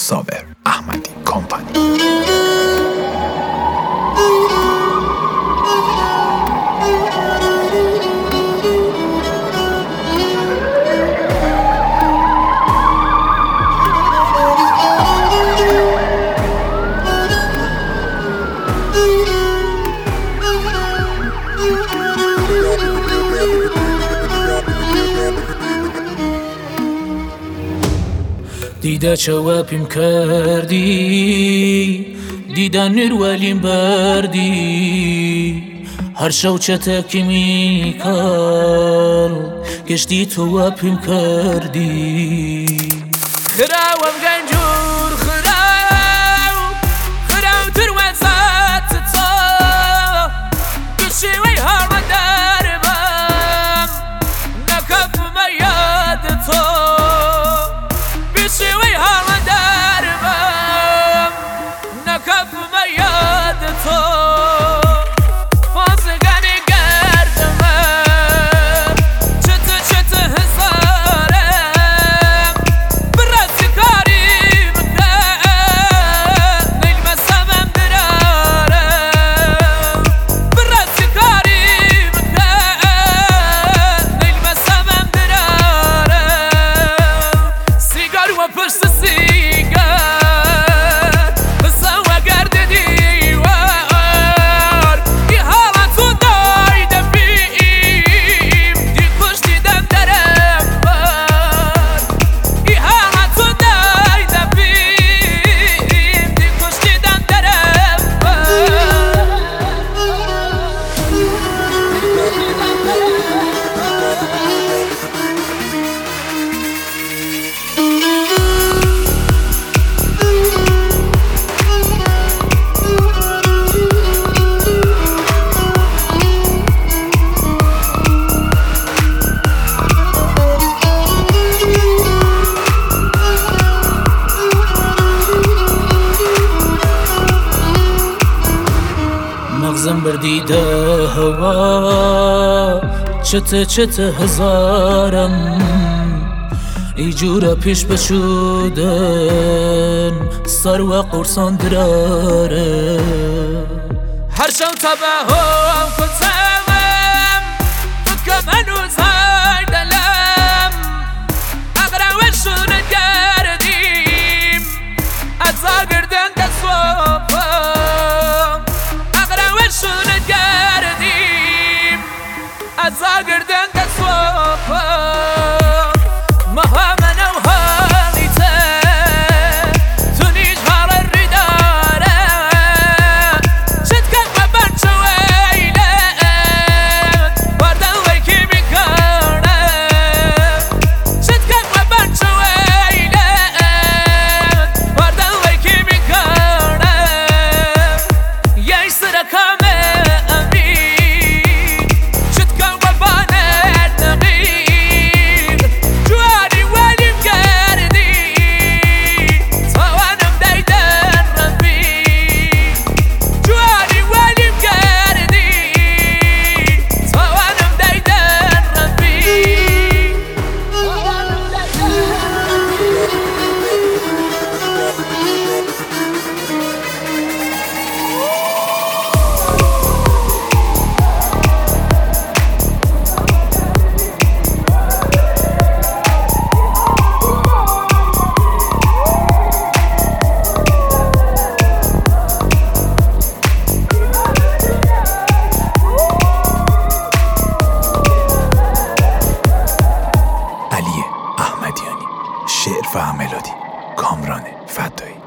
صابر احمدی کمپانی. دیده چوابیم کردی، دیده نروالیم بردی، هر شو چتکی میکال گشتی تو وابیم کردی. خراوم گنجور خراو دروازات تا گشوی هر دربم نکف میاد تو بشوی هر دربم نکف میاد تو فازگانی گردم چت هزارم برسی کاری بکن نیل مسامم درارم برسی کاری بکن نیل مسامم درارم سیگار و پشت سیگار بسوا گرد دیوار ای حالا تو دایده بیم دی خوش دیدم درم بار ای حالا تو دایده بیم دی خوش دیدم درم بار. مغزم بردیده هوا چت هزارم ای جورا پیش بشودن سر و قرصان دراره هر شو تباهم کتمم فکم هنوز های دلم اقراوشون گردیم ازا گردن دستوابم اقراوشون گردیم ازا گردن دستوابم مها منو حالیته تو نیج حال ریداره شد کن و برچو ویلت بردن ویکی میکنه شد کن و برچو ویلت بردن ویکی میکنه یای سرکامه امی شد کن و بانت نقیق جواری ولیم کردی توانم دیدن ربی جواری ولیم کردی توانم دیدن ربی علی احمدیانی، شعر و ملودی کامران فدایی.